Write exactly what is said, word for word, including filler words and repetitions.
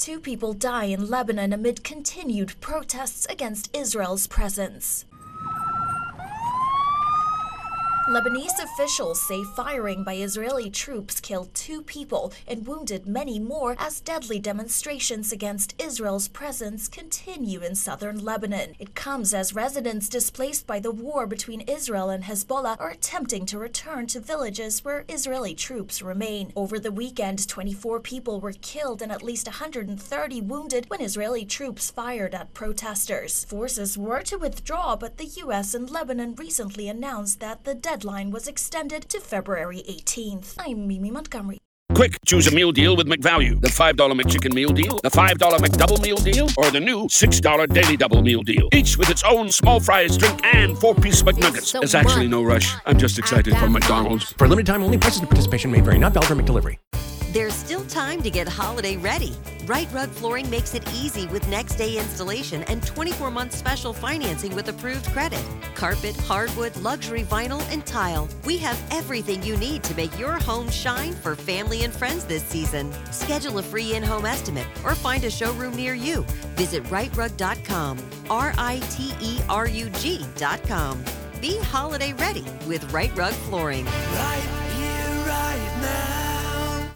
two people die in Lebanon amid continued protests against Israel's presence. Lebanese officials say firing by Israeli troops killed two people and wounded many more as deadly demonstrations against Israel's presence continue in southern Lebanon. It comes as residents displaced by the war between Israel and Hezbollah are attempting to return to villages where Israeli troops remain. Over the weekend, twenty-four people were killed and at least one hundred thirty wounded when Israeli troops fired at protesters. Forces were to withdraw, but the U S and Lebanon recently announced that the deadline deadline was extended to February eighteenth. I'm Mimi Montgomery. Quick, choose a meal deal with McValue. The five dollar McChicken meal deal, the five dollar McDouble meal deal, or the new six dollar Daily Double meal deal. Each with its own small fries, drink, and four-piece McNuggets. So There's actually no rush. I'm just excited for McDonald's. For a limited time only, prices and participation may vary. Not valid for McDelivery. There's still time to get holiday ready. Right Rug Flooring makes it easy with next day installation and twenty-four month special financing with approved credit. Carpet, hardwood, luxury vinyl, and tile. We have everything you need to make your home shine for family and friends this season. Schedule a free in-home estimate or find a showroom near you. Visit right rug dot com, R I T E R U G dot com. Be holiday ready with Right Rug Flooring. Right here, right now.